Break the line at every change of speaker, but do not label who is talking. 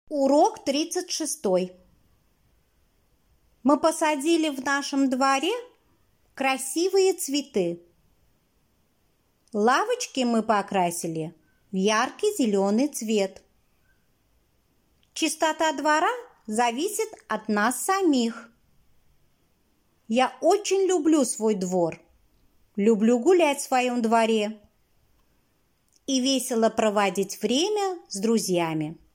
Урок 36. Мы посадили в нашем дворе красивые цветы. Лавочки мы покрасили в яркий зеленый цвет. Чистота двора зависит от нас самих. Я очень люблю свой двор, люблю гулять в своем дворе и весело проводить время с друзьями.